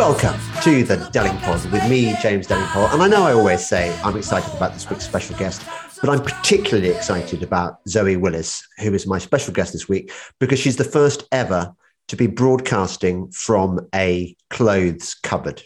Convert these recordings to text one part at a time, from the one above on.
Welcome to the Delingpod with me, James Delingpole. And I know I always say I'm excited about this week's special guest, but I'm particularly excited about Zoe Willis, who is my special guest this week, because she's the first ever to be broadcasting from a clothes cupboard.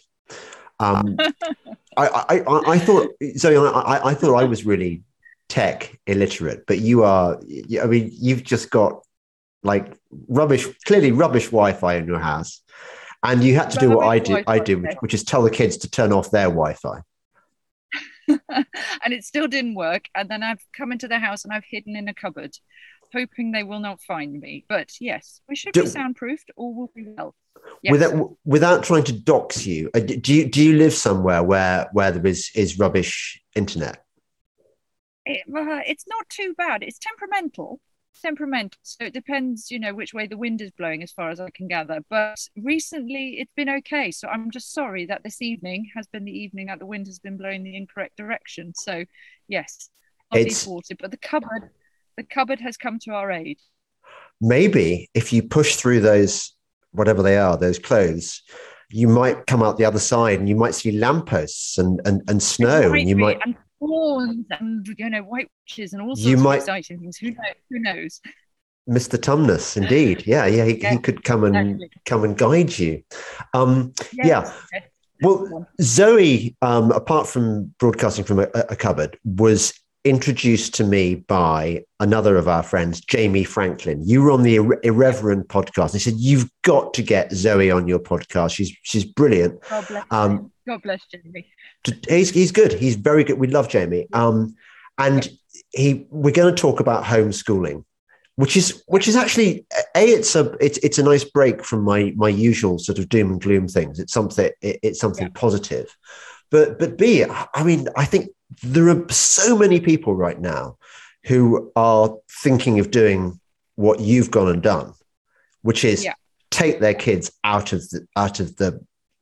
I thought, Zoe, I thought I was really tech illiterate, but you are. I mean, you've just got like clearly rubbish Wi-Fi in your house. And you had to do what I do, which is tell the kids to turn off their Wi-Fi. And it still didn't work. And then I've come into the house and I've hidden in a cupboard, hoping they will not find me. But yes, we should be soundproofed, or we'll be well. Yes. Without trying to dox you, do you live somewhere where there is rubbish internet? It's not too bad. It's temperamental, so it depends, which way the wind is blowing, as far as I can gather. But recently it's been okay, so I'm just sorry that this evening has been the evening that the wind has been blowing the incorrect direction. So yes, it's defaulted, but the cupboard has come to our aid. Maybe if you push through those, whatever they are, those clothes, you might come out the other side and you might see lampposts and snow, and you might lawns and white witches and all sorts of exciting things. Who knows? Mr. Tumnus, indeed. He could come and guide you. Yes. Well, Zoe, apart from broadcasting from a cupboard, was introduced to me by another of our friends, Jamie Franklin. You were on the Irreverent podcast. They said, you've got to get Zoe on your podcast. She's brilliant. God bless Jamie. He's good. He's very good. We love Jamie. And we're going to talk about homeschooling, which is actually it's a nice break from my usual sort of doom and gloom things. It's something positive. But B, I mean, I think there are so many people right now who are thinking of doing what you've gone and done, which is take their kids out of the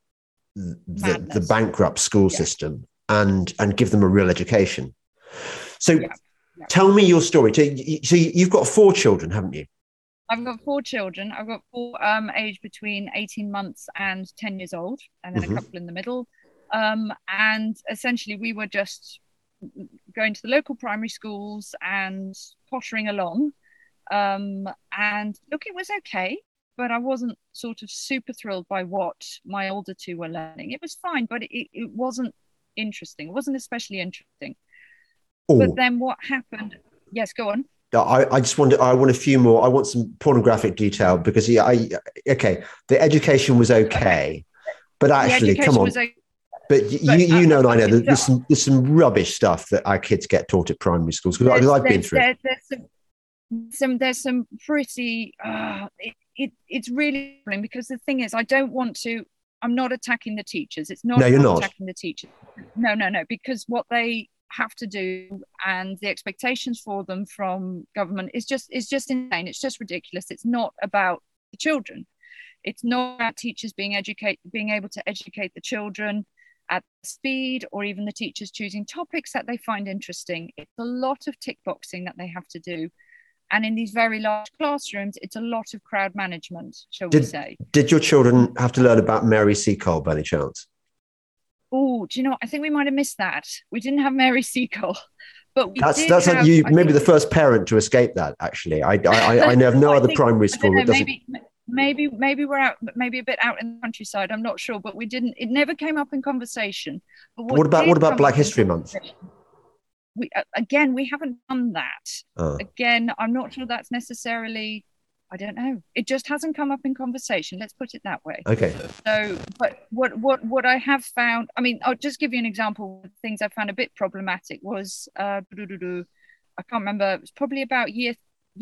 bankrupt school system and give them a real education. So tell me your story. So you've got 4 children, haven't you? I've got 4 children. I've got 4 aged between 18 months and 10 years old, and then a couple in the middle. And essentially we were just going to the local primary schools and pottering along. And look, it was okay, but I wasn't sort of super thrilled by what my older 2 were learning. It was fine, but it wasn't interesting. It wasn't especially interesting. Ooh. But then what happened? Yes, go on. I just want a few more. I want some pornographic detail because the education was okay, but actually, come on. But you know, and I know there's some rubbish stuff that our kids get taught at primary schools because I've been through. There's some pretty. It's really boring because the thing is, I'm not attacking the teachers. It's not. No, you're not attacking the teachers. No. Because what they have to do and the expectations for them from government is just insane. It's just ridiculous. It's not about the children. It's not about teachers being able to educate the children at speed, or even the teachers choosing topics that they find interesting. It's a lot of tick boxing that they have to do. And in these very large classrooms, it's a lot of crowd management, shall we say. Did your children have to learn about Mary Seacole by any chance? Oh, do you know, I think we might have missed that. We didn't have Mary Seacole. But maybe the first parent to escape that, actually. I know of no other primary school that doesn't... Maybe we're out, maybe a bit out in the countryside. I'm not sure, but it never came up in conversation. But what about Black History Month? We haven't done that. Again, I'm not sure that's necessarily, I don't know. It just hasn't come up in conversation. Let's put it that way. Okay. So, but what I have found, I mean, I'll just give you an example of things I found a bit problematic was, I can't remember, it was probably about year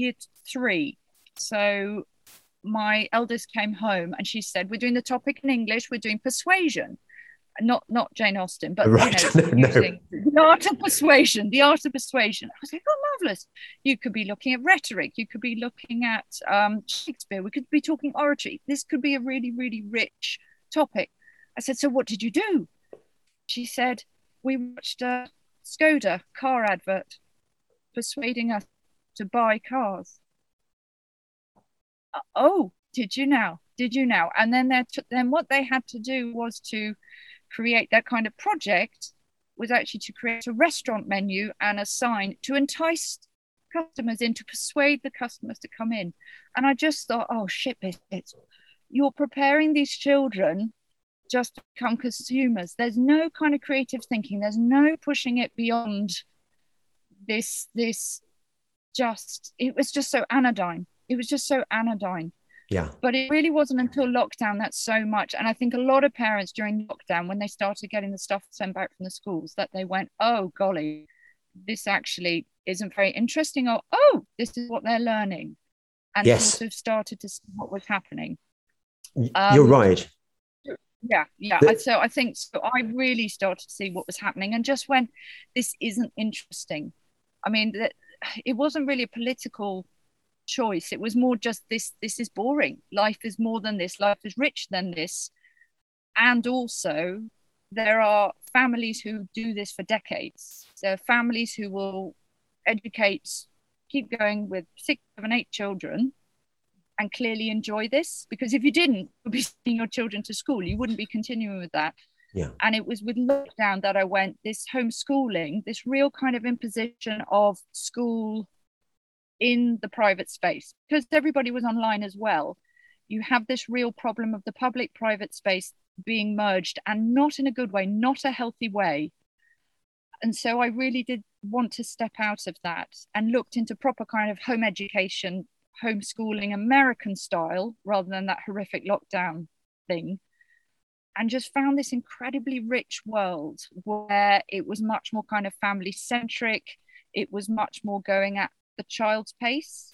3. So my eldest came home and she said, we're doing the topic in English, we're doing persuasion. Not Jane Austen, but using the art of persuasion. I was like, oh, marvelous. You could be looking at rhetoric. You could be looking at Shakespeare. We could be talking oratory. This could be a really, really rich topic. I said, so what did you do? She said, we watched a Skoda car advert persuading us to buy cars. Oh, did you now? Did you now? And then then what they had to do was to create that kind of project, was actually to create a restaurant menu and a sign to entice customers in, to persuade the customers to come in. And I just thought, oh shit, you're preparing these children just to become consumers. There's no kind of creative thinking. There's no pushing it beyond this just, it was just so anodyne. It was just so anodyne. Yeah. But it really wasn't until lockdown that so much. And I think a lot of parents during lockdown, when they started getting the stuff sent back from the schools, that they went, oh, golly, this actually isn't very interesting. Or, oh, this is what they're learning. And yes. sort of started to see what was happening. You're right. Yeah. So I think so. I really started to see what was happening. And just when this isn't interesting, I mean, it wasn't really a political choice. It was more just this is boring. Life is more than this. Life is rich than this. And also there are families who do this for decades. There are families who will educate, keep going with 6, 7, 8 children and clearly enjoy this, because if you didn't, you'd be sending your children to school, you wouldn't be continuing with that. Yeah. And it was with lockdown that I went, this homeschooling, this real kind of imposition of school in the private space, because everybody was online as well. You have this real problem of the public private space being merged, and not in a good way, not a healthy way. And so I really did want to step out of that and looked into proper kind of home education, homeschooling, American style, rather than that horrific lockdown thing. And just found this incredibly rich world where it was much more kind of family centric. It was much more going at the child's pace,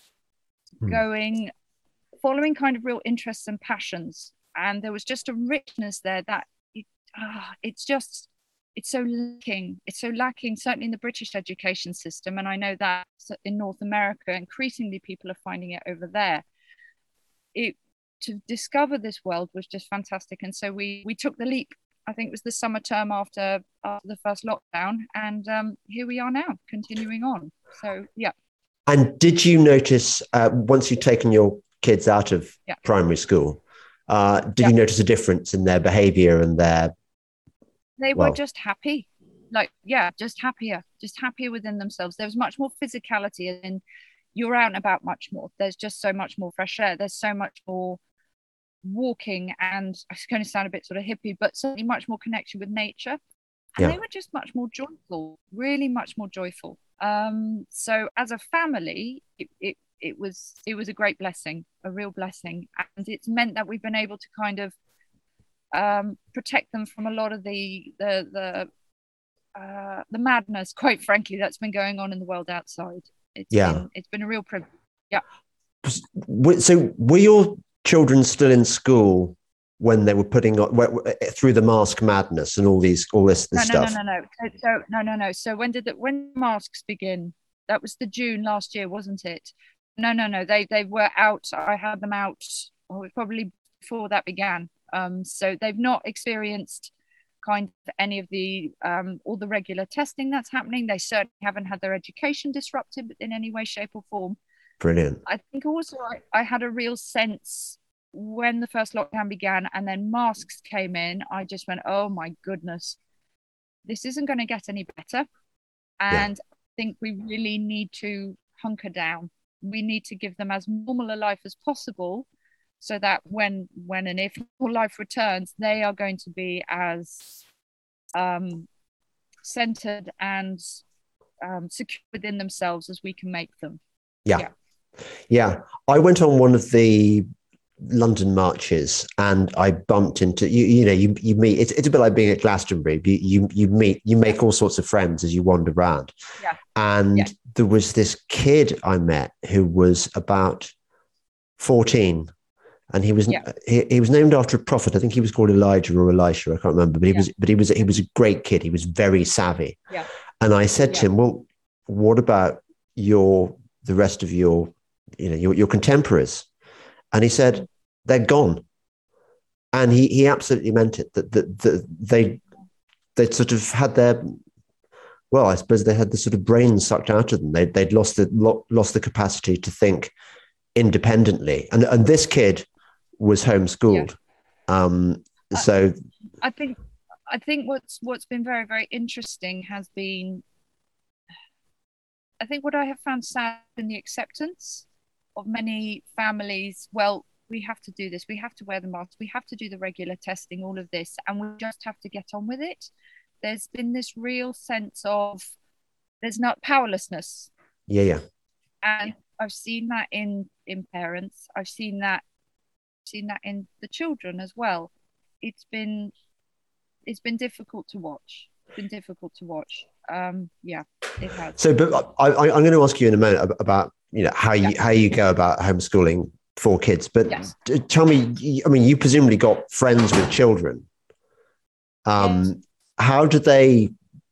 following kind of real interests and passions. And there was just a richness there that it's so lacking. It's so lacking, certainly in the British education system. And I know that in North America, increasingly people are finding it over there. To discover this world was just fantastic. And so we took the leap. I think it was the summer term after the first lockdown. And here we are now, continuing on. So, yeah. And did you notice, once you'd taken your kids out of primary school, did you notice a difference in their behavior and They were just happy. Just happier within themselves. There was much more physicality, and you're out and about much more. There's just so much more fresh air. There's so much more walking, and it's going to sound a bit sort of hippie, but certainly much more connection with nature. And they were just much more joyful, really much more joyful. So as a family, it was a great blessing, a real blessing. And it's meant that we've been able to kind of protect them from a lot of the madness, quite frankly, that's been going on in the world outside. It's been a real privilege. Yeah. So were your children still in school when they were putting on through the mask madness and all this stuff? No. So when masks begin? That was the June last year, wasn't it? No. They were out. I had them out probably before that began. So they've not experienced kind of any of the all the regular testing that's happening. They certainly haven't had their education disrupted in any way, shape, or form. Brilliant. I think also I had a real sense when the first lockdown began and then masks came in, I just went, oh my goodness, this isn't going to get any better. And I think we really need to hunker down. We need to give them as normal a life as possible, so that when and if life returns, they are going to be as centered and secure within themselves as we can make them. Yeah. I went on one of the London marches and I bumped into you meet. It's a bit like being at Glastonbury. You make all sorts of friends as you wander around. And there was this kid I met who was about 14. And he was named after a prophet. I think he was called Elijah or Elisha. I can't remember. But he was a great kid. He was very savvy. And I said to him, "Well, what about the rest of your contemporaries?" And he said, "They're gone." And he absolutely meant it. That they sort of had their, well, I suppose they had the sort of brains sucked out of them. They'd lost the capacity to think independently. And this kid was homeschooled. So I think what's been very, very interesting has been, I think what I have found sad in the acceptance of many families. Well, we have to do this. We have to wear the masks. We have to do the regular testing, all of this, and we just have to get on with it. There's been this real sense of there's not powerlessness. Yeah. And I've seen that in parents. I've seen that in the children as well. It's been difficult to watch. It's been difficult to watch. Yeah, it has. So, but I'm going to ask you in a moment about how you go about homeschooling for kids. But yes. Tell me, I mean, you presumably got friends with children. Yes. How do they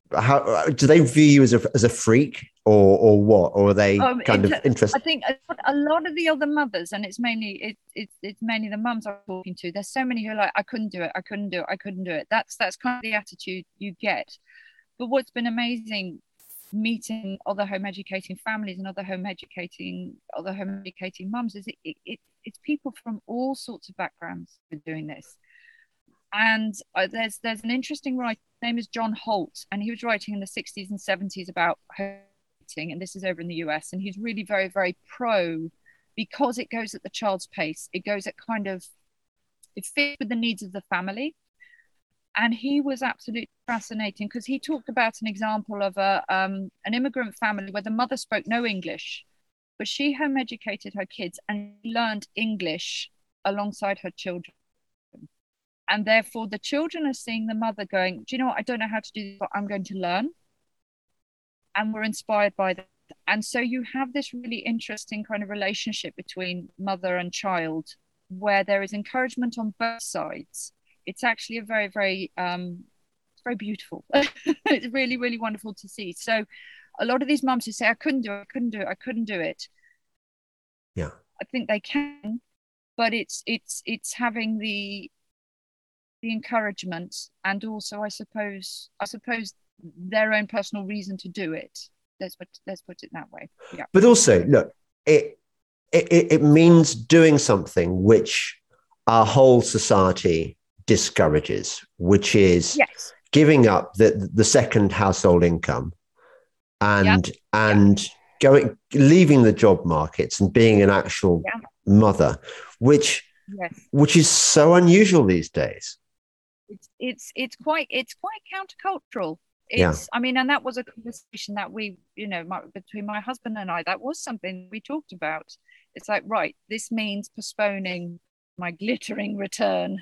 view you as a freak or what? Or are they kind of interested? I think a lot of the other mothers, and it's mainly the mums I'm talking to. There's so many who are like, I couldn't do it. That's kind of the attitude you get. But what's been amazing, meeting other home educating families and other home educating mums, is it's people from all sorts of backgrounds who are doing this. And there's an interesting writer, his name is John Holt, and he was writing in the 60s and 70s about home, and this is over in the US, and he's really very, very pro, because it goes at the child's pace. It goes at it fits with the needs of the family. And he was absolutely fascinating, because he talked about an example of an immigrant family where the mother spoke no English, but she home educated her kids and learned English alongside her children. And therefore the children are seeing the mother going, do you know what? I don't know how to do this, but I'm going to learn. And we're inspired by that. And so you have this really interesting kind of relationship between mother and child, where there is encouragement on both sides. It's actually a very, very, it's very beautiful. It's really, really wonderful to see. So a lot of these mums who say, I couldn't do it. Yeah. I think they can, but it's having the encouragement, and also I suppose their own personal reason to do it. Let's put it that way. Yeah. But also, look, it means doing something which our whole society discourages, which is giving up the second household income and leaving the job markets and being an actual mother, which is so unusual these days. It's quite countercultural. I mean, and that was a conversation that we, between my husband and I, that was something we talked about. It's like, right, this means postponing my glittering return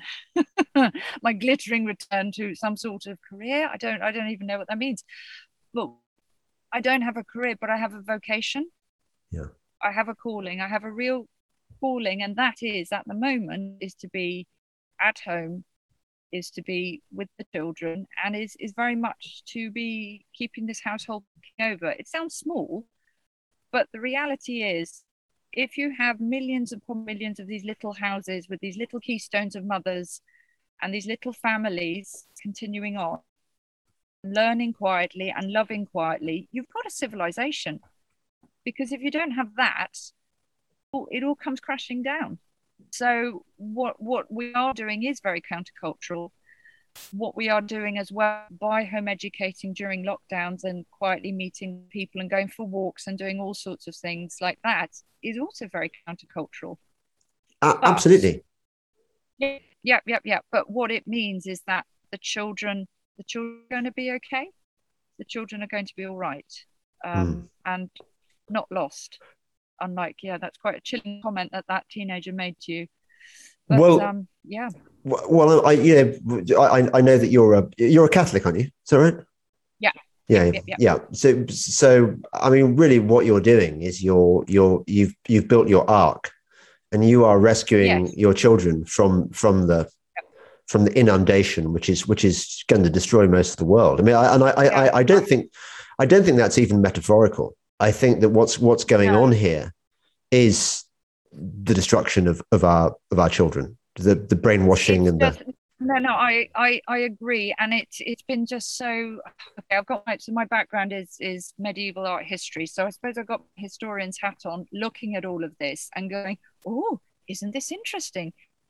to some sort of career. I don't even know what that means. But I don't have a career, but I have a vocation. Yeah. I have a calling. I have a real calling, and that is, at the moment, is to be at home, is to be with the children, and is very much to be keeping this household over. It sounds small, but the reality is, if you have millions upon millions of these little houses with these little keystones of mothers and these little families continuing on, learning quietly and loving quietly, you've got a civilization. Because if you don't have that, it all comes crashing down. So what we are doing is very countercultural. What we are doing as well, by home educating during lockdowns and quietly meeting people and going for walks and doing all sorts of things like that, is also very countercultural. Absolutely. Yeah. But what it means is that the children are going to be okay. The children are going to be all right, and not lost. Unlike, that's quite a chilling comment that teenager made to you. But, well, Well, I know that you're a Catholic, aren't you? Is that right? Yeah. So I mean, really, what you're doing is you've built your ark, and you are rescuing your children from the inundation, which is going to destroy most of the world. I mean, I don't think that's even metaphorical. I think that what's going on here is the destruction of our children, the brainwashing and I agree, and it's been just so. Okay, I've got my background is medieval art history, so I suppose I've got historian's hat on, looking at all of this and going, oh, isn't this interesting?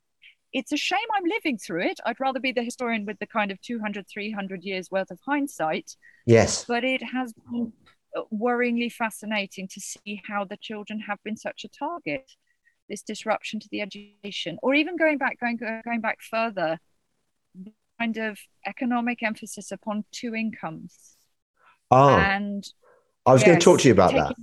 it's a shame I'm living through it. I'd rather be the historian with the kind of 200, 300 years worth of hindsight. Yes. But it has been worryingly fascinating to see how the children have been such a target, this disruption to the education, or even going back further, the kind of economic emphasis upon two incomes. And I was going to talk to you about that.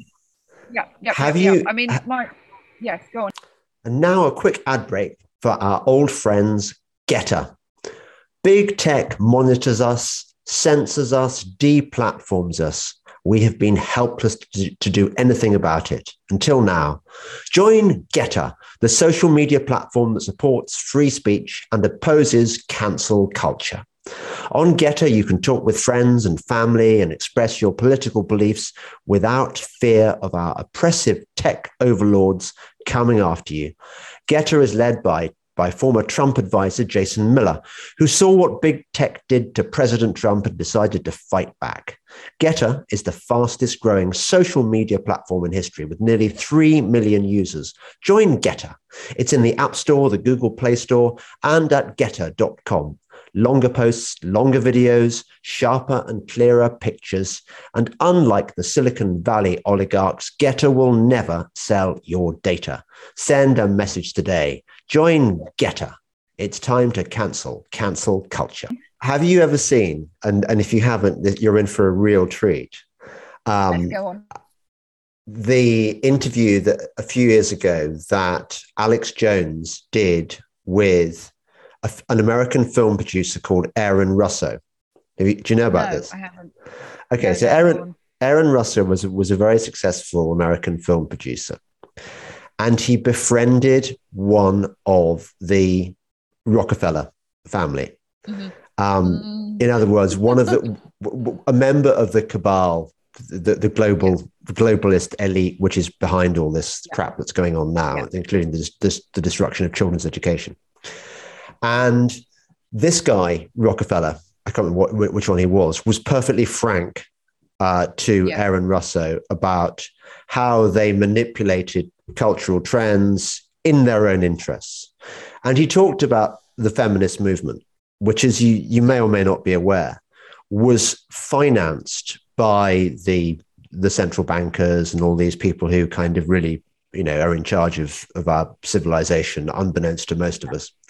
Yes, go on. And now a quick ad break for our old friends, Getter. Big tech monitors us, censors us, deplatforms us. We have been helpless to do anything about it until now. Join Getter, the social media platform that supports free speech and opposes cancel culture. On Getter, you can talk with friends and family and express your political beliefs without fear of our oppressive tech overlords coming after you. Getter is led by former Trump advisor Jason Miller, who saw what big tech did to President Trump and decided to fight back. Getter is the fastest growing social media platform in history with nearly 3 million users. Join Getter. It's in the App Store, the Google Play Store, and at getter.com. Longer posts, longer videos, sharper and clearer pictures. And unlike the Silicon Valley oligarchs, Getter will never sell your data. Send a message today. Join Getter. It's time to cancel culture. Have you ever seen, and if you haven't, you're in for a real treat. Let's go on. The interview that a few years ago that Alex Jones did with an American film producer called Aaron Russo. Do you know about this? I haven't. Okay, so Aaron Russo was a very successful American film producer, and he befriended one of the Rockefeller family. In other words, a member of the cabal, the globalist elite, which is behind all this crap that's going on now, including the destruction of children's education. And this guy, Rockefeller, I can't remember which one he was perfectly frank to Aaron Russo about how they manipulated cultural trends in their own interests. And he talked about the feminist movement, which, as you may or may not be aware, was financed by the central bankers and all these people who kind of really, are in charge of our civilization, unbeknownst to most of us.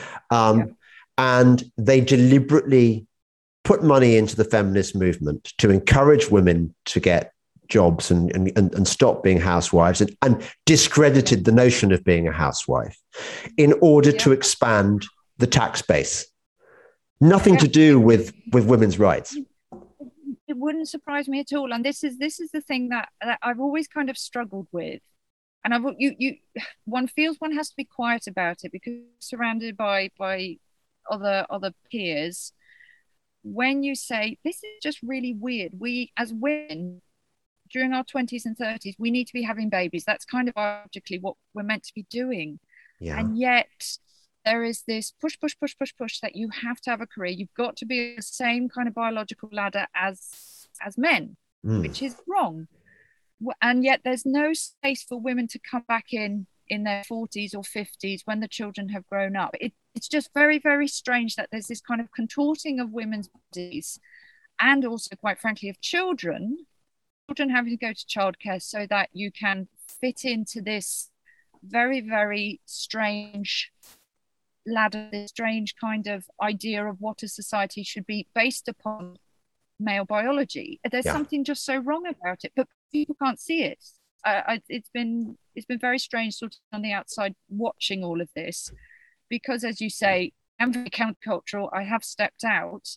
And they deliberately put money into the feminist movement to encourage women to get jobs and stop being housewives and discredited the notion of being a housewife in order to expand the tax base. Nothing to do with women's rights. It wouldn't surprise me at all. And this is the thing that I've always kind of struggled with. And one feels one has to be quiet about it because surrounded by other peers. When you say this is just really weird, we as women during our 20s and 30s, we need to be having babies. That's kind of biologically what we're meant to be doing. Yeah. And yet there is this push that you have to have a career. You've got to be the same kind of biological ladder as men, which is wrong. And yet there's no space for women to come back in their 40s or 50s when the children have grown up. It's just very, very strange that there's this kind of contorting of women's bodies and also, quite frankly, of children having to go to childcare so that you can fit into this very, very strange ladder, this strange kind of idea of what a society should be based upon male biology. There's something just so wrong about it, but people can't see it. It's been very strange sort of on the outside watching all of this because, as you say, I'm very countercultural. I have stepped out.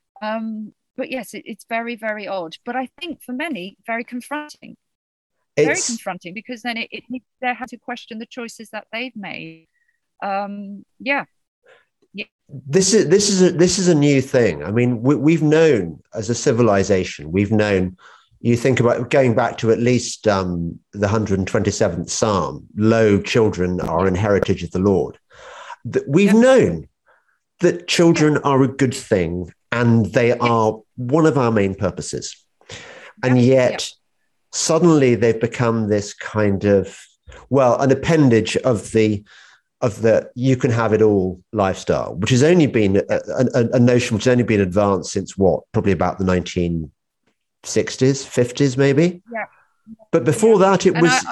But yes, it's very, very odd. But I think for many, very confronting. Very confronting because then they have to question the choices that they've made. This is a new thing. I mean, we've known as a civilization, you think about going back to at least the 127th Psalm, lo, children are an heritage of the Lord. We've known that children are a good thing and they are one of our main purposes. And yet suddenly they've become this kind of, an appendage of the of the you can have it all lifestyle, which has only been a notion which has only been advanced since what, probably about the 1960s, 50s, maybe. Yeah. But before that, it was.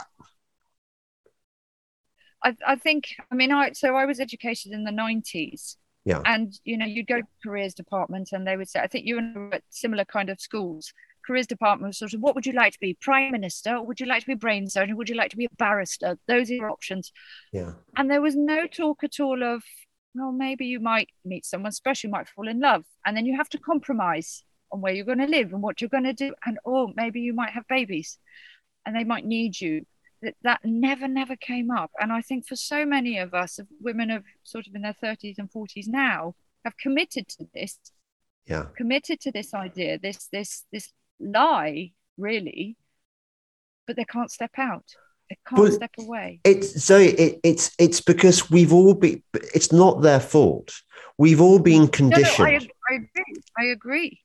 I think, I mean, so I was educated in the 90s. Yeah. And, you know, you'd go to careers department and they would say, I think you and I were at similar kind of schools. Careers department was sort of, what would you like to be? Prime Minister? Or would you like to be a brain surgeon? Would you like to be a barrister? Those are your options. Yeah. And there was no talk at all of, well, maybe you might meet someone special, you might fall in love. And then you have to compromise on where you're going to live and what you're going to do. And, oh, maybe you might have babies and they might need you. That never came up. And I think for so many of us, women of sort of in their 30s and 40s now, have committed to this. Yeah. Committed to this idea, this lie, really, but they can't step out. They can't step away. It's because we've all been. It's not their fault. We've all been conditioned. No, I agree.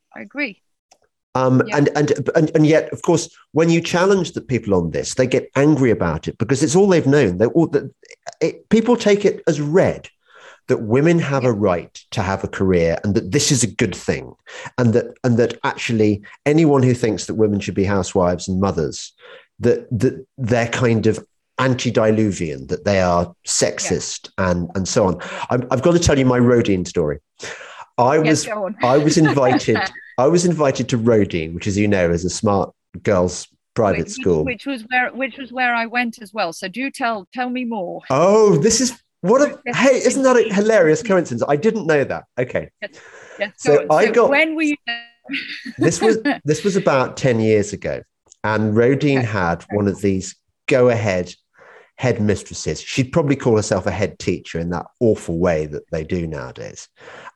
And yet, of course, when you challenge the people on this, they get angry about it because it's all they've known. People take it as read that women have a right to have a career and that this is a good thing, and that actually anyone who thinks that women should be housewives and mothers, that they're kind of antediluvian, that they are sexist and so on. I've got to tell you my Rodine story. I was invited. I was invited to Rodine, which, as you know, is a smart girls' private school. Which was where I went as well. So do tell me more. Oh, this is hey! Isn't that a hilarious coincidence? I didn't know that. Okay. Yes, so when were you? This was about 10 years ago, and Rodine had one of these go-ahead headmistresses. She'd probably call herself a head teacher in that awful way that they do nowadays.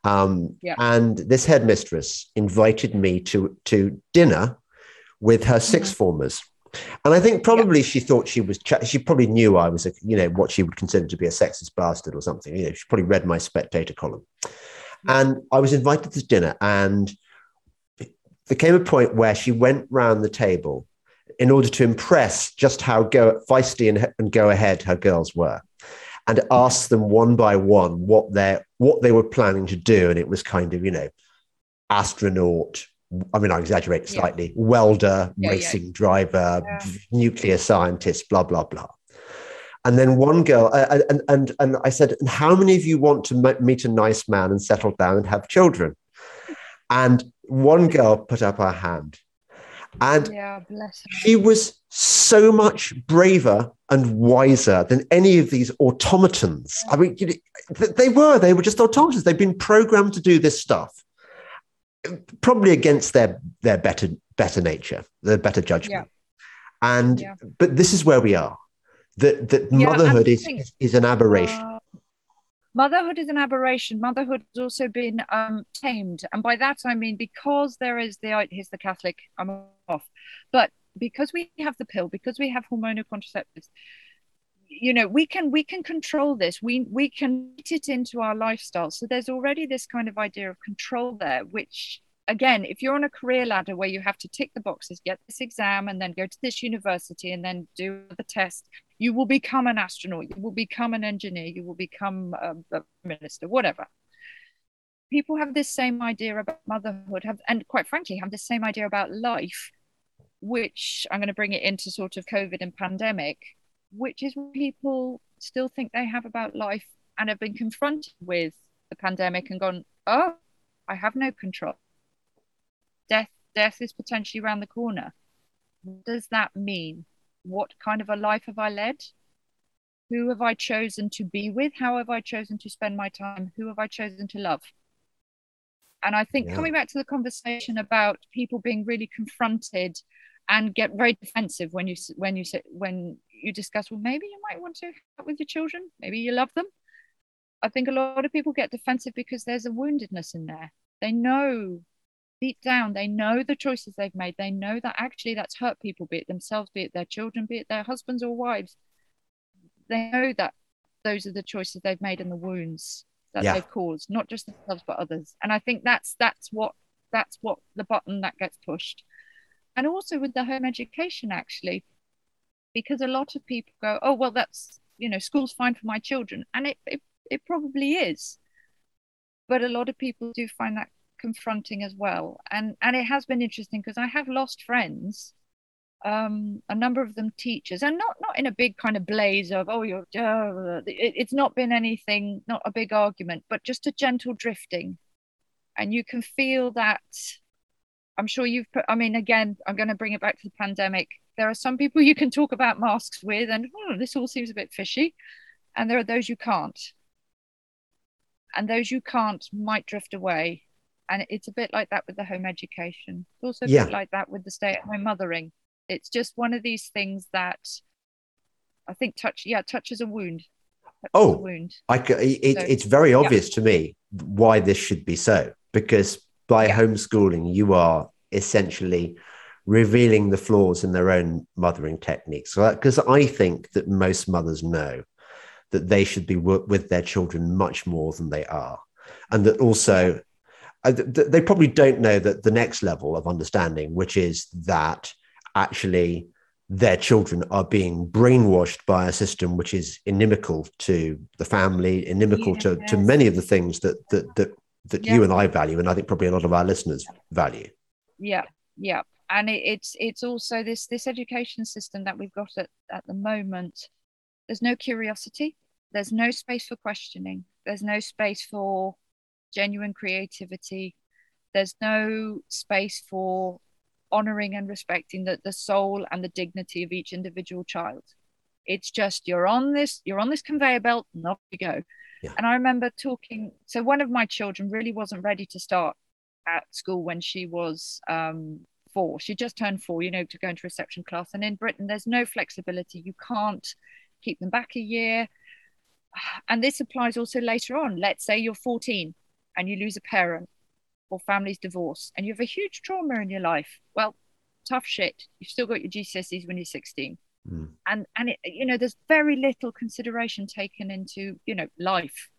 And this headmistress invited me to dinner with her sixth formers. And I think probably she thought she probably knew I was, what she would consider to be a sexist bastard or something. You know, she probably read my Spectator column. And I was invited to dinner, and there came a point where she went round the table in order to impress just how feisty and go ahead her girls were, and asked them one by one what they were planning to do. And it was kind of, astronaut, I mean, I exaggerate slightly, welder, racing driver, nuclear scientist, blah, blah, blah. And then one girl, and I said, and how many of you want to meet a nice man and settle down and have children? And one girl put up her hand. And she was so much braver and wiser than any of these automatons. I mean, they were just automatons. They've been programmed to do this stuff, probably against their better nature, their better judgment. But this is where we are. That motherhood is an aberration. Motherhood is an aberration. Motherhood has also been tamed. And by that, I mean, because there is here's the Catholic, I'm off. But because we have the pill, because we have hormonal contraceptives, we can control this. We can fit it into our lifestyle. So there's already this kind of idea of control there, which, again, if you're on a career ladder where you have to tick the boxes, get this exam and then go to this university and then do the test, you will become an astronaut, you will become an engineer, you will become a minister, whatever. People have this same idea about motherhood, and quite frankly, have the same idea about life, which I'm going to bring it into sort of COVID and pandemic, which is what people still think they have about life and have been confronted with the pandemic and gone, oh, I have no control. Death is potentially around the corner. What does that mean? What kind of a life have I led? Who have I chosen to be with? How have I chosen to spend my time? Who have I chosen to love? And I think coming back to the conversation about people being really confronted and get very defensive when you discuss, well, maybe you might want to help with your children, maybe you love them. I think a lot of people get defensive because there's a woundedness in there. They know deep down, they know the choices they've made. They know that actually that's hurt people, be it themselves, be it their children, be it their husbands or wives. They know that those are the choices they've made and the wounds that they've caused, not just themselves but others. And I think that's what the button that gets pushed. And also with the home education, actually, because a lot of people go, oh well, that's school's fine for my children, and it probably is. But a lot of people do find that confronting as well, and it has been interesting because I have lost friends, a number of them teachers, and not in a big kind of blaze of, oh, it's not been anything, not a big argument, but just a gentle drifting. And you can feel that. I'm sure you've put, I mean, again, I'm going to bring it back to the pandemic. There are some people you can talk about masks with, and this all seems a bit fishy. And there are those you can't. And those you can't might drift away. And it's a bit like that with the home education. It's also a bit like that with the stay-at-home mothering. It's just one of these things that I think touches a wound. Touches a wound. It's very obvious to me why this should be so, because by homeschooling, you are essentially revealing the flaws in their own mothering techniques. Because I think that most mothers know that they should be with their children much more than they are. And that also, they probably don't know that the next level of understanding, which is that actually their children are being brainwashed by a system which is inimical to the family, inimical to many of the things that you and I value, and I think probably a lot of our listeners value. Yeah. And it's also this education system that we've got at the moment. There's no curiosity. There's no space for questioning. There's no space for genuine creativity. There's no space for honoring and respecting the soul and the dignity of each individual child. It's just, you're on this conveyor belt, and off you go. Yeah. And I remember so one of my children really wasn't ready to start at school when she was 4. She just turned 4, to go into reception class. And in Britain, there's no flexibility. You can't keep them back a year. And this applies also later on. Let's say you're 14 and you lose a parent, or family's divorce, and you have a huge trauma in your life. Well, tough shit. You've still got your GCSEs when you're 16. And it, there's very little consideration taken into, life.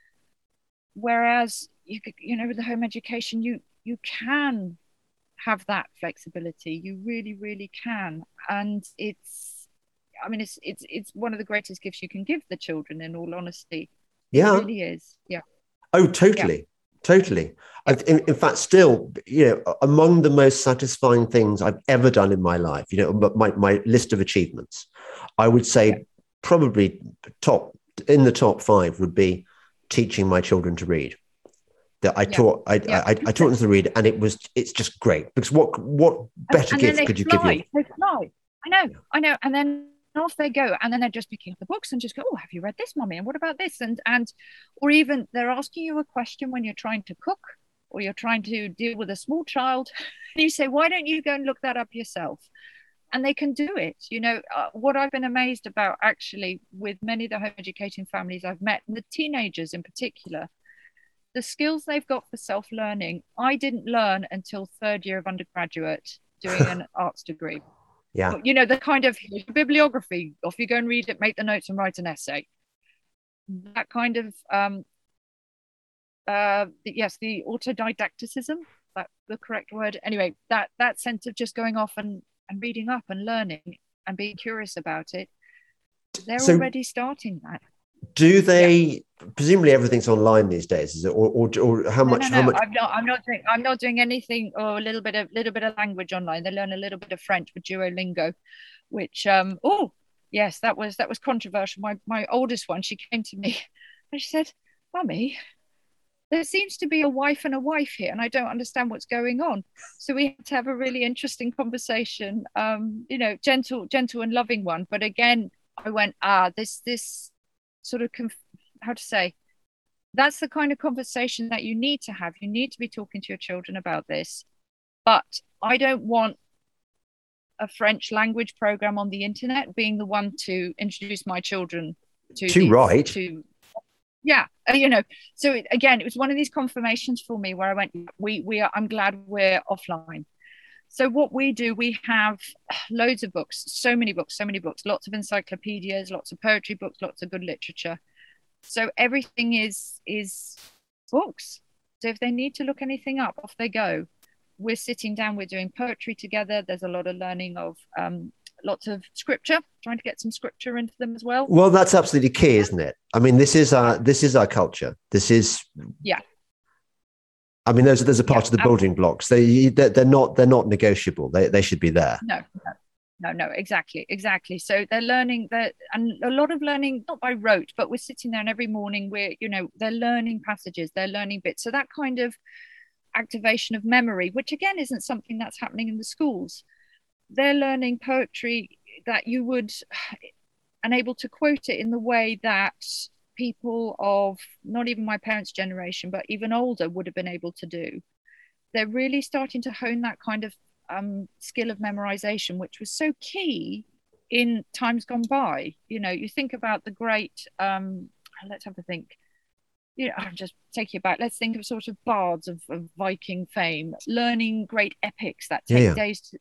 Whereas with the home education, you can have that flexibility. You really, really can. And it's one of the greatest gifts you can give the children, in all honesty. It really is. Yeah. Oh, totally. Yeah. Totally. In fact, still, among the most satisfying things I've ever done in my life, my list of achievements, I would say probably top 5 would be teaching my children to read. That I taught them to read, and it's just great, because what better gift could you give me? They fly. I know. And then off they go, and then they're just picking up the books and just go, oh, have you read this, mommy? And what about this? And or even they're asking you a question when you're trying to cook, or you're trying to deal with a small child, and you say, why don't you go and look that up yourself? And they can do it. What I've been amazed about, actually, with many of the home educating families I've met, and the teenagers in particular, the skills they've got for self-learning, I didn't learn until 3rd year of undergraduate doing an arts degree. Yeah. The kind of bibliography, off you go and read it, make the notes and write an essay. That kind of, the autodidacticism, that's the correct word. Anyway, that sense of just going off and reading up and learning and being curious about it, they're already starting that. Do they? Presumably, everything's online these days, is it? Or how much? No. How much? I'm not doing anything. Or a little bit of language online. They learn a little bit of French with Duolingo, which yes, that was controversial. My oldest one, she came to me and she said, "Mummy, there seems to be a wife and a wife here, and I don't understand what's going on." So we had to have a really interesting conversation. Gentle and loving one. But again, I went, this sort of how to say, that's the kind of conversation that you need to have. You need to be talking to your children about this. But I don't want a French language program on the internet being the one to introduce my children to so again, it was one of these confirmations for me where I went, I'm glad we're offline. So what we do, we have loads of books, so many books, lots of encyclopedias, lots of poetry books, lots of good literature. So everything is books. So if they need to look anything up, off they go. We're sitting down, we're doing poetry together. There's a lot of learning of lots of scripture, trying to get some scripture into them as well. Well, that's absolutely key, isn't it? I mean, this is our culture. This is, yeah. I mean, there's a part of the building blocks. They're not negotiable. They should be there. No, exactly. So they're learning that, and a lot of learning, not by rote, but we're sitting there and every morning they're learning passages, they're learning bits. So that kind of activation of memory, which again isn't something that's happening in the schools. They're learning poetry that you would, and able to quote it in the way that people of not even my parents' generation, but even older would have been able to do. They're really starting to hone that kind of skill of memorization, which was so key in times gone by. You think about the great, let's have a think. I'm just taking you back. Let's think of sort of bards of Viking fame, learning great epics that take days.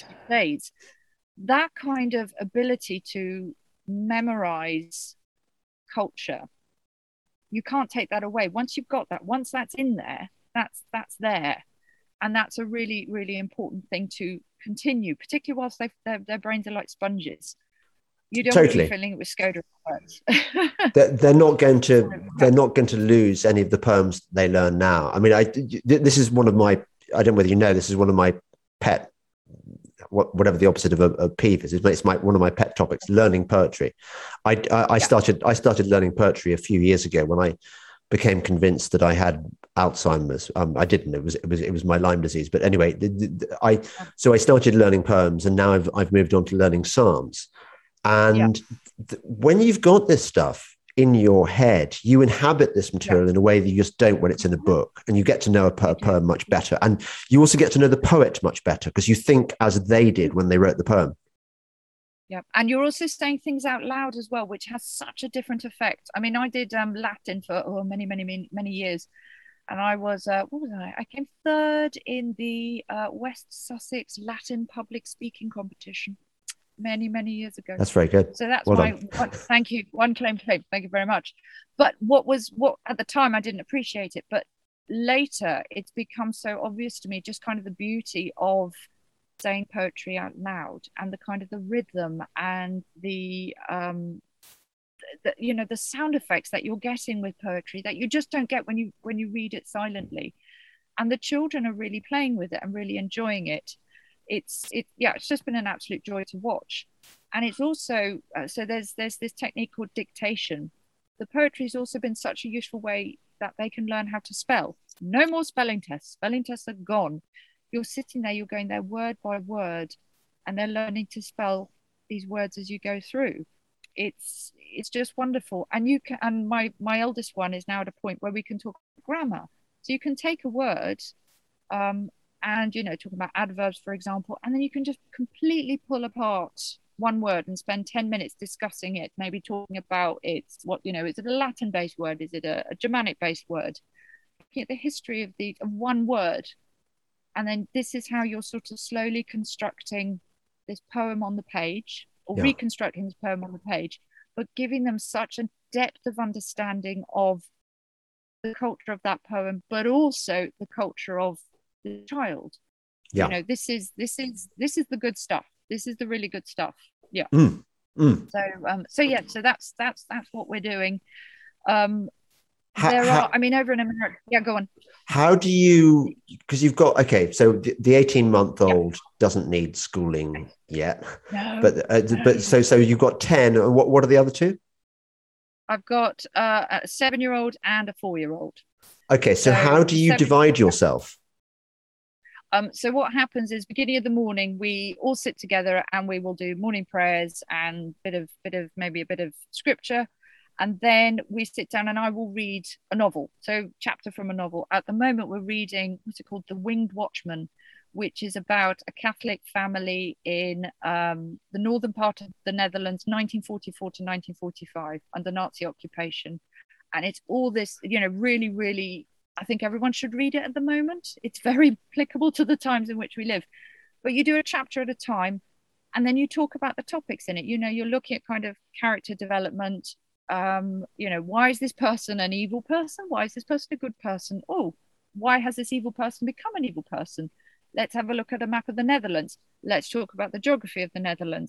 That kind of ability to memorize culture, you can't take that away. Once you've got that, once that's in there, that's there. And that's a really, really important thing to continue, particularly whilst their brains are like sponges. You don't want to be filling it with Skoda words. they're not going to lose any of the poems they learn now. I mean, this is one of my, I don't know whether you know, this is one of my pet, whatever the opposite of a peeve is. It's one of my pet topics, learning poetry. I started learning poetry a few years ago when I became convinced that I had Alzheimer's. I didn't. It was my Lyme disease. But anyway, I started learning poems, and now I've moved on to learning psalms. And when you've got this stuff in your head, you inhabit this material in a way that you just don't when it's in a book, and you get to know a poem much better. And you also get to know the poet much better because you think as they did when they wrote the poem. Yeah, and you're also saying things out loud as well, which has such a different effect. I mean, I did Latin for many years, and I was what was I? I came third in the West Sussex Latin public speaking competition many years ago. That's very good. So that's thank you. One claim to fame. Thank you very much. But what at the time I didn't appreciate it, but later it's become so obvious to me, just kind of the beauty of saying poetry out loud and the kind of the rhythm and the sound effects that you're getting with poetry that you just don't get when you read it silently. And the children are really playing with it and really enjoying it. It's just been an absolute joy to watch. And it's also so there's this technique called dictation. The poetry has also been such a useful way that they can learn how to spell. No more spelling tests. Spelling tests are gone. You're sitting there, you're going there word by word, and they're learning to spell these words as you go through. It's just wonderful. And you can, and my eldest one is now at a point where we can talk grammar. So you can take a word, and talking about adverbs, for example, and then you can just completely pull apart one word and spend 10 minutes discussing it, maybe talking about is it a Latin-based word? Is it a Germanic-based word? Looking at the history of one word. And then this is how you're sort of slowly constructing this poem on the page, or reconstructing this poem on the page, but giving them such a depth of understanding of the culture of that poem, but also the culture of the child. Yeah. This is the good stuff. This is the really good stuff. Yeah. So that's what we're doing. Over in America. Yeah, go on. How do you, because you've got, so the 18-month-old doesn't need schooling yet. No. But so you've got 10. And what are the other two? I've got a 7-year-old and a 4-year-old. Okay, so how do you divide yourself? So what happens is, beginning of the morning, we all sit together and we will do morning prayers and maybe a bit of scripture. And then we sit down and I will read a novel. So chapter from a novel. At the moment, we're reading, what's it called? The Winged Watchman, which is about a Catholic family in the northern part of the Netherlands, 1944 to 1945, under Nazi occupation. And it's all this, really, really, I think everyone should read it at the moment. It's very applicable to the times in which we live. But you do a chapter at a time, and then you talk about the topics in it. You're looking at kind of character development. Why is this person an evil person? Why is this person a good person? Oh, why has this evil person become an evil person? Let's have a look at a map of the Netherlands. Let's talk about the geography of the Netherlands.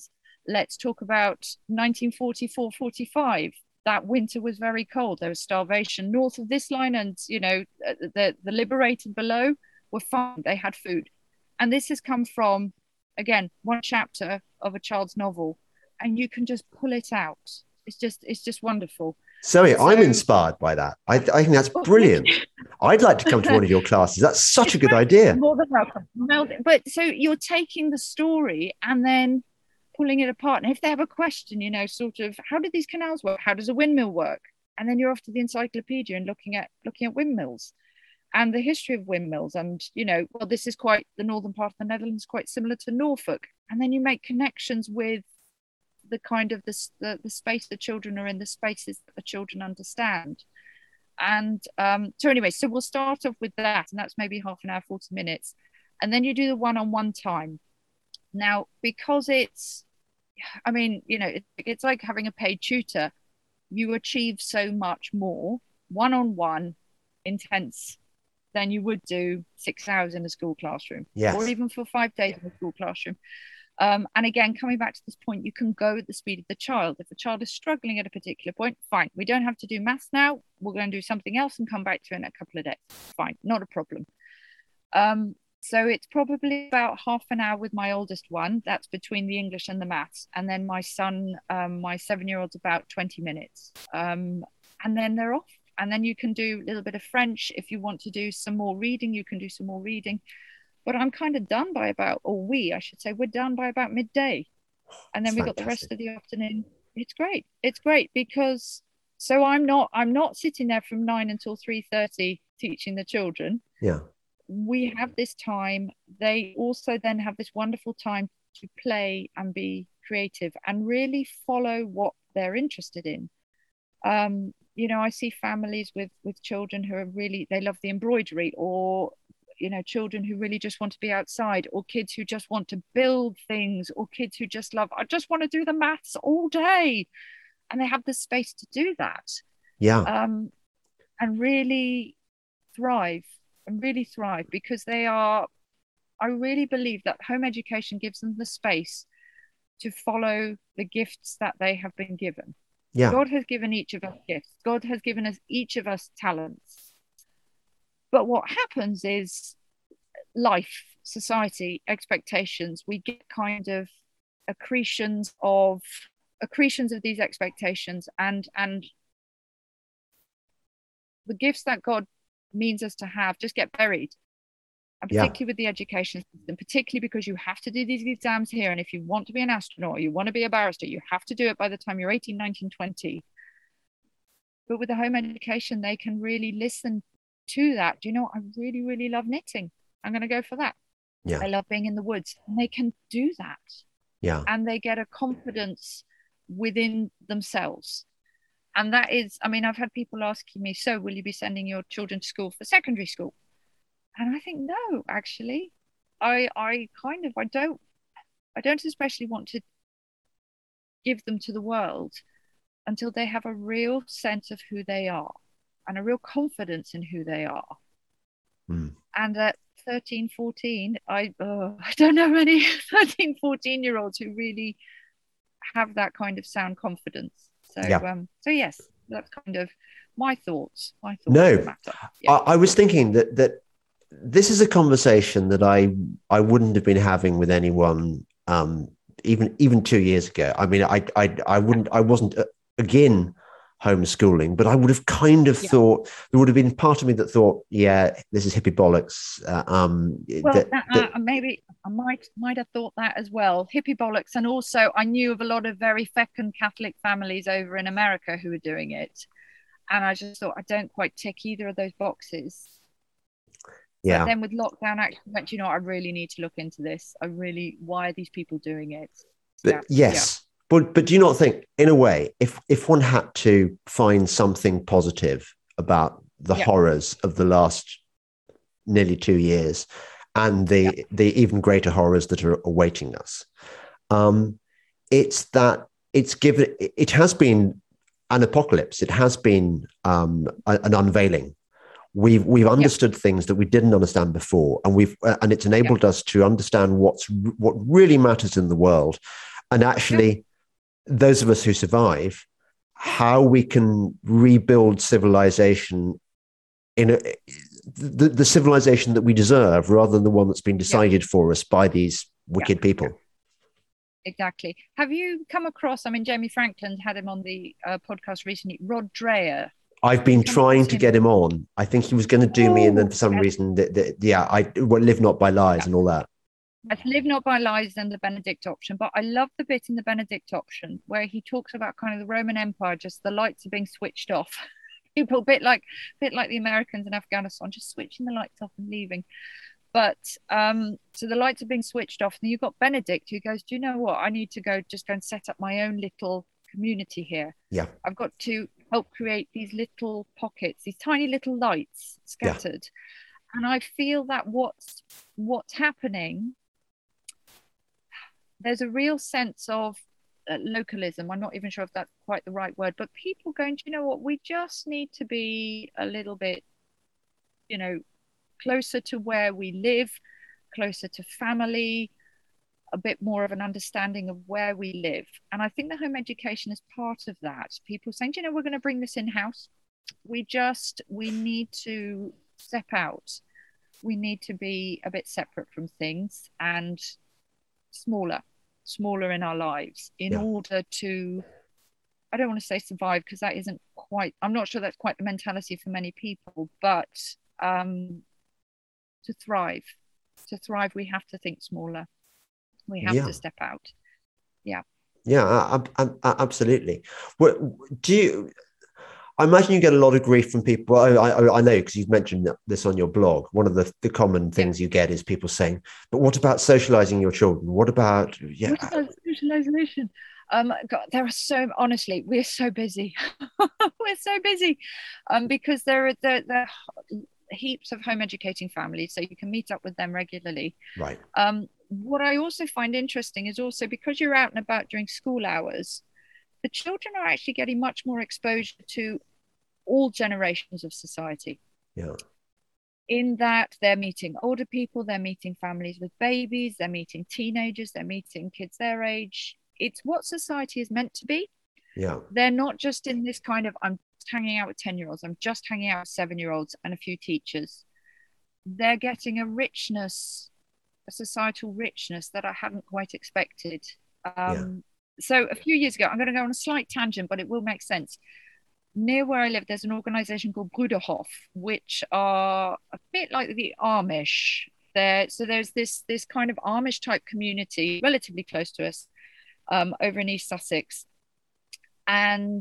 let's talk about 1944-45. That winter was very cold. There was starvation north of this line, and the liberated below were fine. They had food. And this has come from, again, one chapter of a child's novel, and you can just pull it out. It's just wonderful. Zoe, I'm inspired by that. I think that's brilliant. I'd like to come to one of your classes. That's such a good idea. More than welcome. But so you're taking the story and then pulling it apart. And if they have a question, sort of, how do these canals work? How does a windmill work? And then you're off to the encyclopedia and looking at windmills and the history of windmills. And, this is quite, the northern part of the Netherlands, quite similar to Norfolk. And then you make connections with the kind of the space the children are in, the spaces that the children understand. And so anyway, so we'll start off with that. And that's maybe half an hour, 40 minutes. And then you do the one-on-one time. Now, because it's like having a paid tutor. You achieve so much more one-on-one intense than you would do 6 hours in a school classroom, yes, or even for 5 days in a school classroom. And again, coming back to this point, you can go at the speed of the child. If the child is struggling at a particular point, fine. We don't have to do maths now. We're going to do something else and come back to it in a couple of days. Fine, not a problem. So it's probably about half an hour with my oldest one. That's between the English and the maths. And then my son, my 7-year-old's about 20 minutes. And then they're off. And then you can do a little bit of French. If you want to do some more reading, you can do some more reading. But I'm kind of done by we're done by about midday. And then we've got the rest of the afternoon. It's great. It's great because so I'm not sitting there from 9 until 3:30 teaching the children. Yeah. We have this time. They also then have this wonderful time to play and be creative and really follow what they're interested in. I see families with children who are really, they love the embroidery, or children who really just want to be outside, or kids who just want to build things, or kids who just love, I just want to do the maths all day, and they have the space to do that. And really thrive because I really believe that home education gives them the space to follow the gifts that they have been given. God has given each of us gifts. God has given each of us talents. But what happens is life, society, expectations, we get kind of accretions of these expectations, and the gifts that God means us to have just get buried. And particularly with the education system, particularly because you have to do these exams here. And if you want to be an astronaut, or you want to be a barrister, you have to do it by the time you're 18, 19, 20. But with the home education, they can really listen to that. Do you know, I really, really love knitting. I'm going to go for that. I love being in the woods. And they can do that. And they get a confidence within themselves. And that is, I've had people asking me, so will you be sending your children to school for secondary school? And I think, no, actually, I don't especially want to give them to the world until they have a real sense of who they are and a real confidence in who they are. And at 13, 14, I don't know many 13, 14-year-olds who really have that kind of sound confidence. So, so yes, that's kind of my thoughts. No, I was thinking that this is a conversation that I wouldn't have been having with anyone even 2 years ago. I wasn't again homeschooling, but I would have kind of thought, there would have been part of me that thought, this is hippie bollocks. Maybe I might have thought that as well, hippie bollocks. And also I knew of a lot of very fecund Catholic families over in America who were doing it. And I just thought, I don't quite tick either of those boxes. But then with lockdown, I actually went, I really need to look into this. Why are these people doing it? But But do you not think, in a way, if one had to find something positive about the horrors of the last nearly 2 years and the even greater horrors that are awaiting us, it's that it has been an apocalypse. It has been an unveiling. We've understood things that we didn't understand before, and it's enabled us to understand what really matters in the world. And actually, those of us who survive, how we can rebuild civilization in the civilization that we deserve, rather than the one that's been decided for us by these wicked people. Exactly. Have you come across, I mean, Jamie Franklin had him on the podcast recently, Rod Dreher. I've been trying to get him on. I think he was going to do me, and then for some reason, live not by lies and all that. Live not by lies and the Benedict option. But I love the bit in the Benedict option where he talks about kind of the Roman Empire, just the lights are being switched off. People, a bit like the Americans in Afghanistan, just switching the lights off and leaving. But so the lights are being switched off, and you've got Benedict who goes, do you know what? I need to go and set up my own little community here. Yeah. I've got to help create these little pockets, these tiny little lights scattered. Yeah. And I feel that what's happening, there's a real sense of localism. I'm not even sure if that's quite the right word, but people going, do you know what? We just need to be a little bit, closer to where we live, closer to family, a bit more of an understanding of where we live. And I think the home education is part of that. People saying, we're going to bring this in-house. We need to step out. We need to be a bit separate from things and smaller in our lives in order to, I don't want to say survive, because that isn't quite, I'm not sure that's quite the mentality for many people, but to thrive, we have to think smaller. We have to step out. Absolutely. What I imagine you get a lot of grief from people. I know, because you've mentioned this on your blog. One of the common things you get is people saying, but what about socializing your children? What about socialization? God, honestly, we're so busy. We're so busy because there are heaps of home educating families, so you can meet up with them regularly. Right. What I also find interesting is also, because you're out and about during school hours, the children are actually getting much more exposure to all generations of society. Yeah. In that they're meeting older people, they're meeting families with babies, they're meeting teenagers, they're meeting kids their age. It's what society is meant to be. Yeah. They're not just in this kind of, I'm hanging out with 10-year-olds, I'm just hanging out with 7-year-olds and a few teachers. They're getting a societal richness that I hadn't quite expected. So a few years ago, I'm going to go on a slight tangent, but it will make sense. Near where I live, there's an organization called Bruderhof, which are a bit like the Amish. So there's this kind of Amish type community relatively close to us, over in East Sussex. And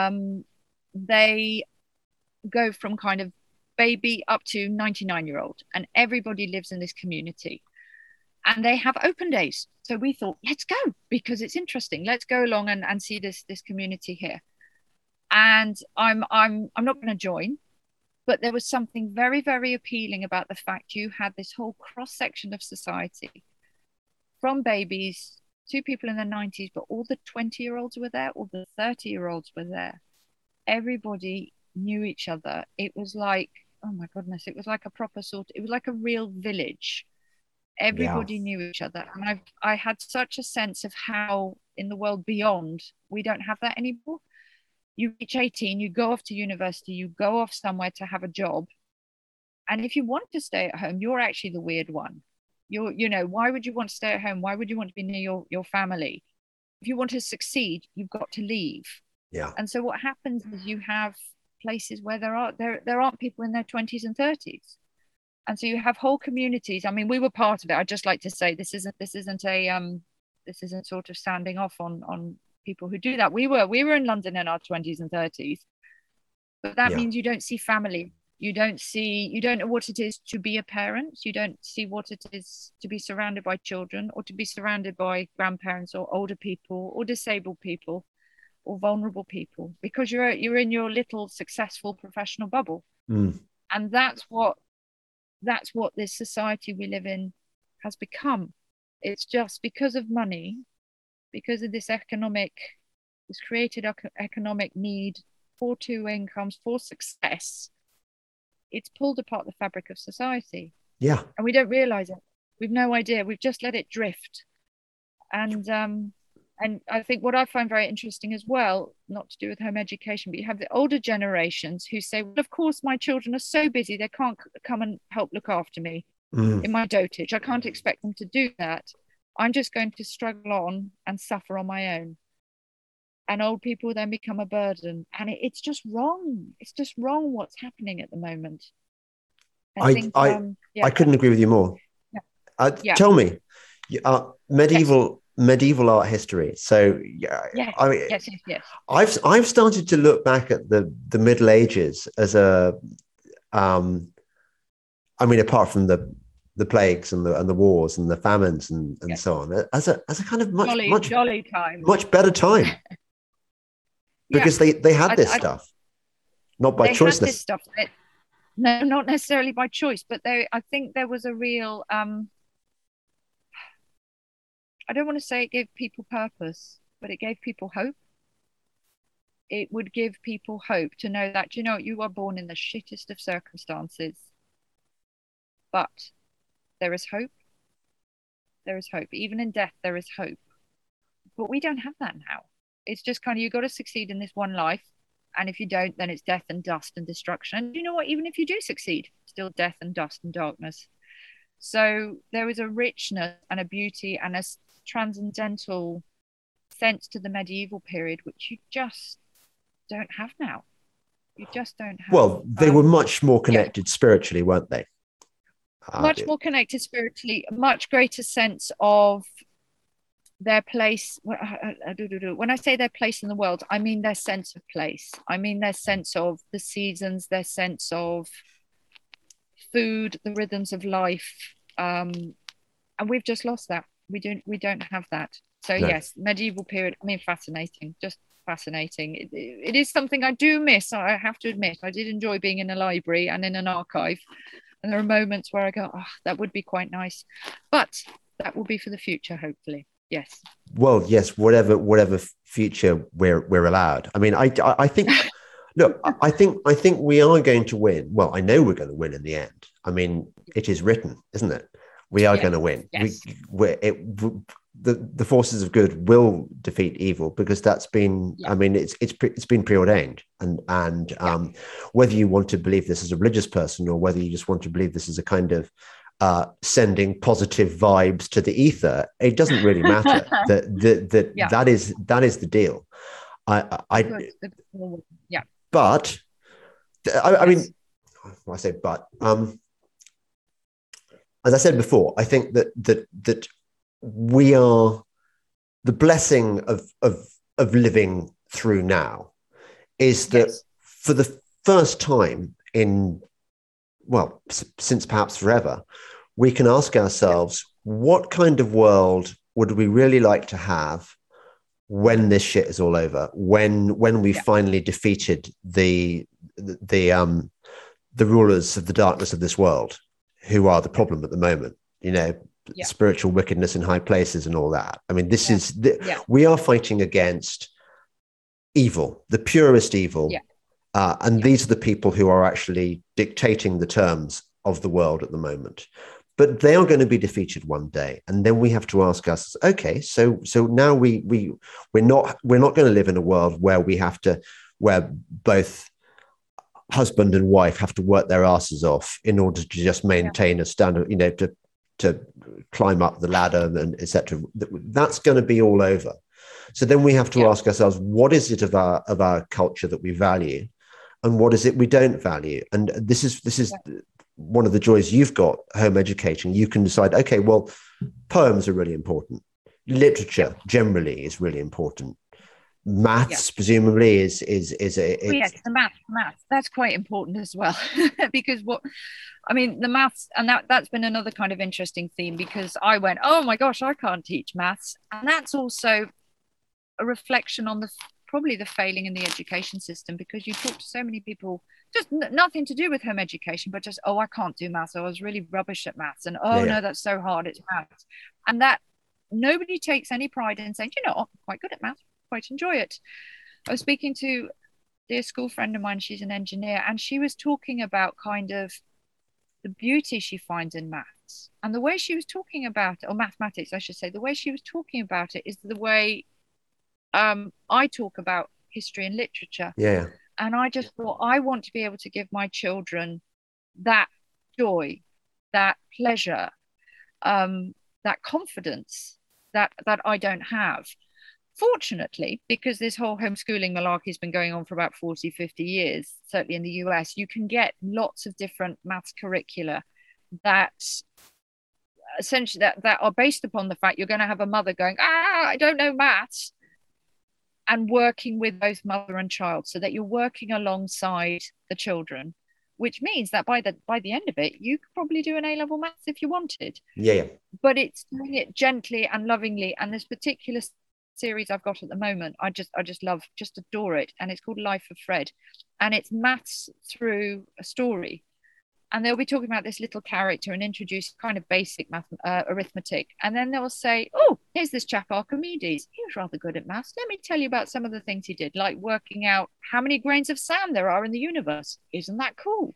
they go from kind of baby up to 99-year-old, and everybody lives in this community. And they have open days. So we thought, let's go, because it's interesting. Let's go along and see this community here. And I'm not going to join, but there was something very, very appealing about the fact you had this whole cross section of society, from babies to people in their 90s, but all the 20-year-olds were there, all the 30-year-olds were there. Everybody knew each other. It was like, oh my goodness, it was like a proper it was like a real village. Everybody knew each other. And I had such a sense of how in the world beyond, we don't have that anymore. You reach 18, you go off to university, you go off somewhere to have a job. And if you want to stay at home, you're actually the weird one. Why would you want to stay at home? Why would you want to be near your family? If you want to succeed, you've got to leave. Yeah. And so what happens is you have places where there aren't people in their 20s and 30s. And so you have whole communities. I mean, we were part of it. I'd just like to say this isn't sort of standing off on people who do that. We were in London in our 20s and 30s, but that means you don't see family. You don't know what it is to be a parent. You don't see what it is to be surrounded by children, or to be surrounded by grandparents or older people or disabled people or vulnerable people, because you're in your little successful professional bubble. And that's what this society we live in has become. It's just because of money, because of this created economic need for two incomes, for success, it's pulled apart the fabric of society. Yeah. And we don't realize it. We've no idea. We've just let it drift. And And I think what I find very interesting as well, not to do with home education, but you have the older generations who say, well, of course, my children are so busy, they can't come and help look after me Mm. in my dotage. I can't expect them to do that. I'm just going to struggle on and suffer on my own. And old people then become a burden. And it's just wrong. It's just wrong what's happening at the moment. I I think, I yeah, I couldn't agree with you more. yeah, yeah, Tell me, yes, medieval art history. So yeah, yes, I mean, yes, yes, yes, I've started to look back at the Middle Ages as a um, I mean, apart from the plagues and the wars and the famines and yes. so on, as a kind of much Jolly, much jolly times. much better time Yeah. because they had this I stuff, not by they choice. had this stuff that, no, not necessarily by choice, but I think there was a real, I don't want to say it gave people purpose, but it gave people hope. It would give people hope to know that, you know, you are born in the shittest of circumstances, but there is hope. There is hope. Even in death, there is hope. But we don't have that now. It's just kind of, you got to succeed in this one life. And if you don't, then it's death and dust and destruction. And you know what? Even if you do succeed, still death and dust and darkness. So there is a richness and a beauty and a transcendental sense to the medieval period, which you just don't have now. You just don't have. Well, they were much more Yeah, connected spiritually, weren't they? much more connected spiritually, a much greater sense of their place. When I say their place in the world, I mean their sense of place. I mean their sense of the seasons, their sense of food, the rhythms of life. And we've just lost that. We don't have that. So No. yes, medieval period. I mean, fascinating, just fascinating. It is something I do miss. I have to admit, I did enjoy being in a library and in an archive. And there are moments where I go, oh, that would be quite nice. But that will be for the future, hopefully. Yes. Well, yes, whatever future we're allowed. I mean, I think look, I think we are going to win. Well, I know we're going to win in the end. I mean, it is written, isn't it? We are going to win. Yes. The forces of good will defeat evil because that's been. Yeah. I mean, it's been preordained, and whether you want to believe this as a religious person or whether you just want to believe this as a kind of sending positive vibes to the ether, it doesn't really matter. That is the deal. Yeah. But I mean, I say but. As I said before, I think that we are the blessing of living through now is that for the first time in, well, since perhaps forever, we can ask ourselves, what kind of world would we really like to have when this shit is all over, when we finally defeated the rulers of the darkness of this world, who are the problem at the moment, you know, spiritual wickedness in high places and all that. I mean, this is, we are fighting against evil, the purest evil. And these are the people who are actually dictating the terms of the world at the moment. But they are going to be defeated one day. And then we have to ask us, okay, so now we're not going to live in a world where both husband and wife have to work their asses off in order to just maintain a standard, you know, to climb up the ladder and etc. That's going to be all over. So then we have to ask ourselves, what is it of our culture that we value, and what is it we don't value? And this is one of the joys you've got home educating. You can decide, okay, well, poems are really important. Literature generally is really important. Maths presumably is yes, the maths that's quite important as well. Because the maths, and that's been another kind of interesting theme, because I went, oh my gosh, I can't teach maths. And that's also a reflection on probably the failing in the education system, because you talk to so many people, just nothing to do with home education, but just, oh, I can't do maths, I was really rubbish at maths, and no, that's so hard, it's maths. And that nobody takes any pride in saying, you know, I'm quite good at maths, quite enjoy it. I was speaking to a dear school friend of mine, she's an engineer, and she was talking about kind of the beauty she finds in maths. And the way she was talking about it, or mathematics, I should say, the way she was talking about it is the way I talk about history and literature. Yeah. And I just thought, I want to be able to give my children that joy, that pleasure, that confidence that I don't have. Fortunately, because this whole homeschooling malarkey has been going on for about 40, 50 years, certainly in the US, you can get lots of different maths curricula that essentially that are based upon the fact you're going to have a mother going, I don't know maths, and working with both mother and child so that you're working alongside the children, which means that by the end of it, you could probably do an A-level maths if you wanted. Yeah. Yeah. But it's doing it gently and lovingly. And this particular series I've got at the moment, I just love, just adore it. And it's called Life of Fred. And it's maths through a story. And they'll be talking about this little character and introduce kind of basic math, arithmetic. And then they'll say, oh, here's this chap Archimedes. He was rather good at maths. Let me tell you about some of the things he did, like working out how many grains of sand there are in the universe. Isn't that cool?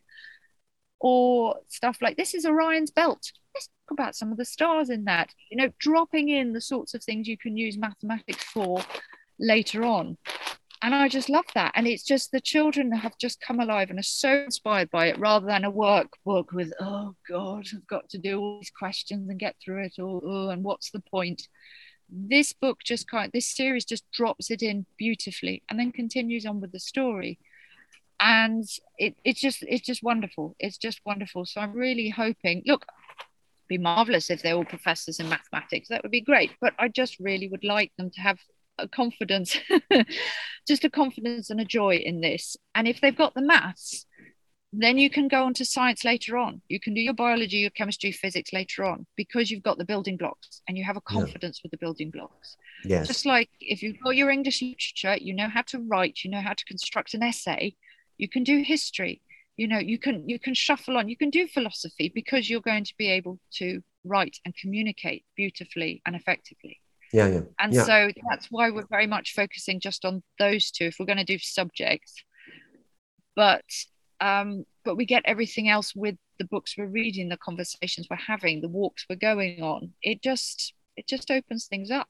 Or stuff like, this is Orion's belt. Let's talk about some of the stars in that. You know, dropping in the sorts of things you can use mathematics for later on. And I just love that. And it's just the children have just come alive and are so inspired by it, rather than a workbook with, oh God, I've got to do all these questions and get through it all. Oh, and what's the point? This book just this series just drops it in beautifully and then continues on with the story. And it's just wonderful. It's just wonderful. So I'm really hoping, look, it'd be marvelous if they're all professors in mathematics. That would be great. But I just really would like them to have a confidence, just a confidence and a joy in this. And if they've got the maths, then you can go on to science later on. You can do your biology, your chemistry, physics later on, because you've got the building blocks and you have a confidence with the building blocks. Yes. Just like if you've got your English literature, you know how to write, you know how to construct an essay, you can do history, you know, you can shuffle on, you can do philosophy, because you're going to be able to write and communicate beautifully and effectively. Yeah. And so that's why we're very much focusing just on those two if we're going to do subjects. But we get everything else with the books we're reading, the conversations we're having, the walks we're going on. It just opens things up.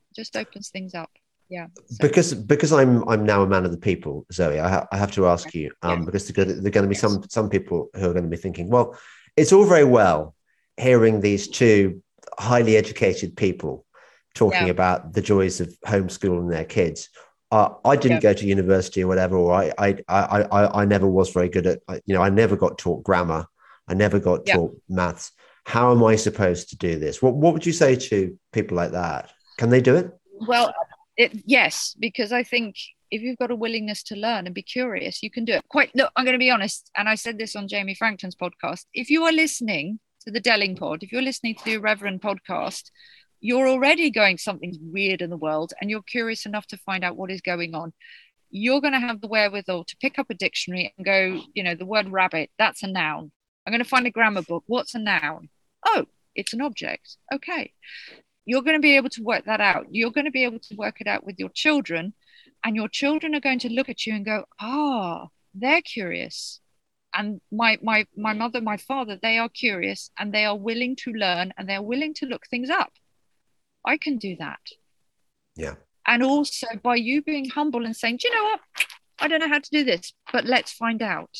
Yeah. So. Because I'm now a man of the people, Zoe, I have to ask you, because there are going to be some people who are going to be thinking, well, it's all very well hearing these two highly educated people talking about the joys of homeschooling their kids. I didn't go to university or whatever, or I never was very good at, I never got taught grammar. I never got taught maths. How am I supposed to do this? What would you say to people like that? Can they do it? Well, yes, because I think if you've got a willingness to learn and be curious, you can do it. Look, I'm going to be honest, and I said this on Jamie Franklin's podcast. If you are listening to the Delling Pod, if you're listening to the Irreverent podcast, you're already going, something's weird in the world, and you're curious enough to find out what is going on. You're going to have the wherewithal to pick up a dictionary and go, the word rabbit, that's a noun. I'm going to find a grammar book. What's a noun? Oh, it's an object. Okay. You're going to be able to work that out. You're going to be able to work it out with your children, and your children are going to look at you and go, they're curious. And my mother, my father, they are curious and they are willing to learn and they're willing to look things up. I can do that. Yeah. And also by you being humble and saying, do you know what? I don't know how to do this, but let's find out.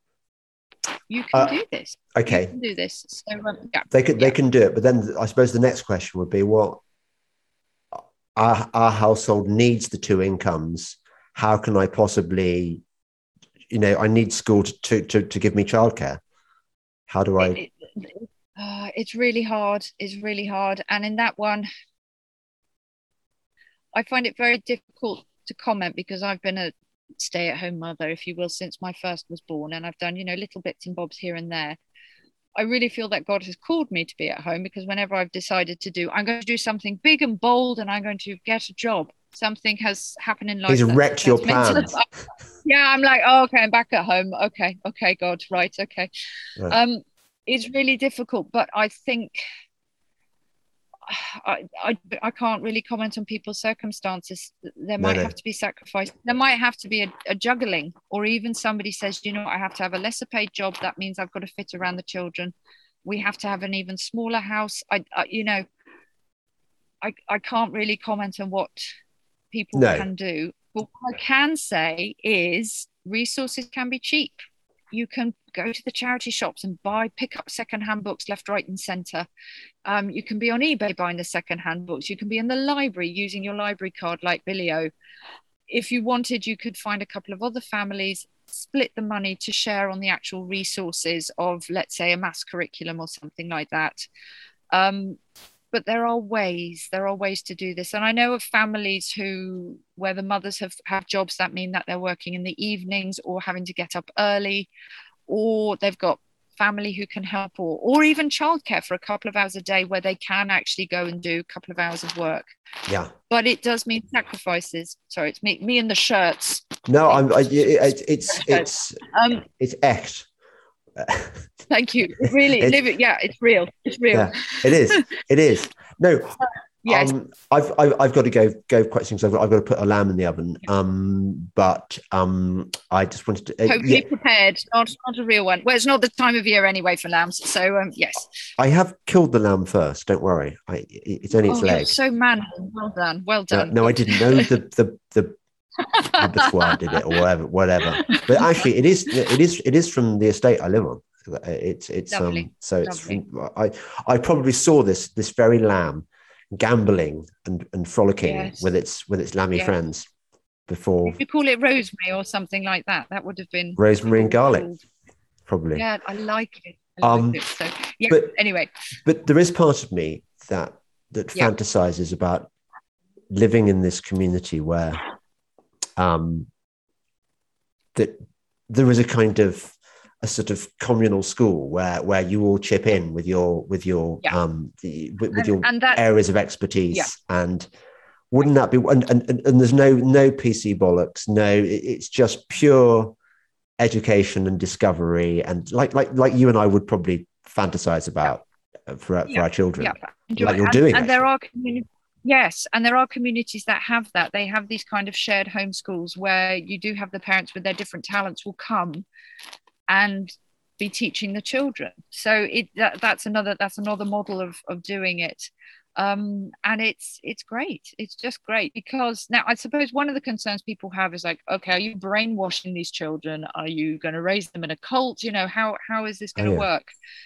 You can do this. Okay. You can do this. So they can do it. But then I suppose the next question would be, well, our household needs the two incomes. How can I possibly, I need school to give me childcare. How do I? It's really hard. It's really hard. And in that one, I find it very difficult to comment because I've been a stay-at-home mother, if you will, since my first was born, and I've done little bits and bobs here and there. I really feel that God has called me to be at home, because whenever I've decided I'm going to do something big and bold and I'm going to get a job, something has happened in life. He's wrecked your plans. I'm like, okay, I'm back at home. Okay, God, right, okay. It's really difficult, but I think I can't really comment on people's circumstances. There might have to be sacrifice. There might have to be a juggling, or even somebody says, I have to have a lesser paid job. That means I've got to fit around the children. We have to have an even smaller house. I can't really comment on what people No. can do. But what I can say is resources can be cheap. You can go to the charity shops and pick up secondhand books left, right, and centre. You can be on eBay buying the secondhand books. You can be in the library using your library card like Billio. If you wanted, you could find a couple of other families, split the money to share on the actual resources of, let's say, a maths curriculum or something like that. But there are ways to do this. And I know of families where the mothers have jobs that mean that they're working in the evenings or having to get up early, or they've got family who can help, or even childcare for a couple of hours a day where they can actually go and do a couple of hours of work. Yeah. But it does mean sacrifices. Sorry, it's me and the shirts. No, it's echt. Thank you. It's real. It's real. Yeah, it is. No. Yes. I've got to go quite soon. So I've got to put a lamb in the oven. But I just wanted to totally prepared. Not a real one. Well, it's not the time of year anyway for lambs. So yes. I have killed the lamb first. Don't worry. It's only its legs. So manly. Well done. No, I didn't know the abattoir did it or whatever. But actually, it is from the estate I live on. It's lovely. So it's I probably saw this very lamb gamboling and frolicking with its lammy friends before. If you call it rosemary or something like that, that would have been rosemary and garlic, probably. Yeah, I like it. So yeah. But anyway, but there is part of me that fantasizes about living in this community where that there is a kind of a sort of communal school where you all chip in with your areas of expertise, and wouldn't that be and there's no PC bollocks, it's just pure education and discovery, and like you and I would probably fantasize about for our children, like you're doing. And there are yes, and there are communities that have that. They have these kind of shared homeschools where you do have the parents with their different talents will come and be teaching the children. So that's another model of doing it. And it's great. It's just great, because now I suppose one of the concerns people have is like, okay, are you brainwashing these children? Are you going to raise them in a cult? How is this going to work?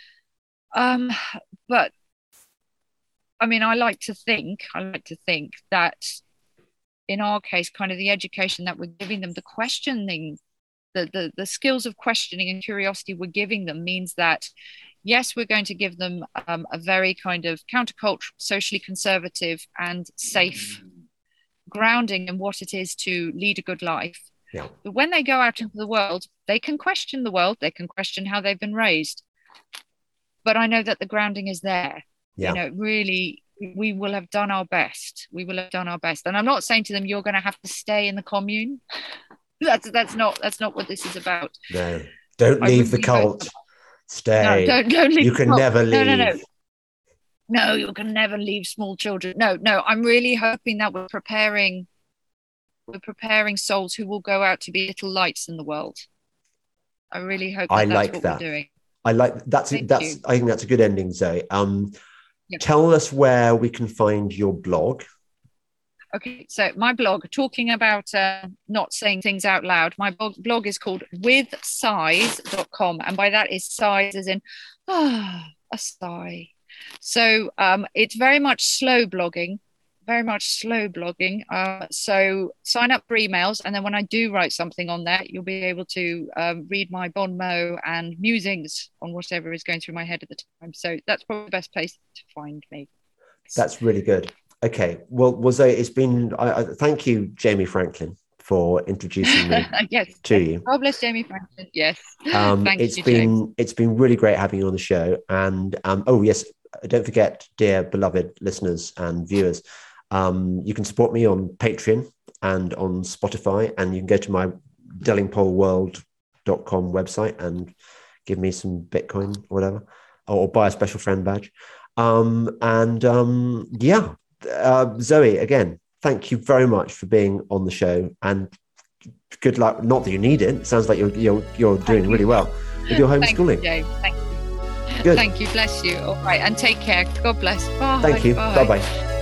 But I mean, I like to think that in our case, kind of the education that we're giving them, the questioning, the skills of questioning and curiosity we're giving them means that, yes, we're going to give them a very kind of countercultural, socially conservative and safe grounding in what it is to lead a good life. Yeah. But when they go out into the world, they can question the world, they can question how they've been raised. But I know that the grounding is there. Yeah. Really, we will have done our best. And I'm not saying to them, you're going to have to stay in the commune. That's not what this is about. No, don't leave the cult. Stay. No, don't leave. You can never leave. No, you can never leave small children. No. I'm really hoping that we're preparing souls who will go out to be little lights in the world. I really hope that's what we're doing. I like that's. I think that's a good ending, Zoe. Tell us where we can find your blog. Okay, so my blog, talking about not saying things out loud, my blog is called withsighs.com, and by that is sighs as in a sigh. So it's very much slow blogging. So sign up for emails, and then when I do write something on there, you'll be able to read my bon mot and musings on whatever is going through my head at the time. So that's probably the best place to find me. That's really good. Okay, well, Zoe, it's been. I thank you, Jamie Franklin, for introducing me to you. God bless Jamie Franklin. Yes, it's been really great having you on the show. And oh yes, don't forget, dear beloved listeners and viewers, you can support me on Patreon and on Spotify, and you can go to my dellingpoleworld.com website and give me some Bitcoin or whatever, or buy a special friend badge. Zoe, again, thank you very much for being on the show, and good luck. Not that you need it. It sounds like you're doing really well with your homeschooling. Thank you, James. Thank you. Good. Thank you. Bless you. All right, and take care. God bless. Bye. Thank you. Bye. Bye-bye.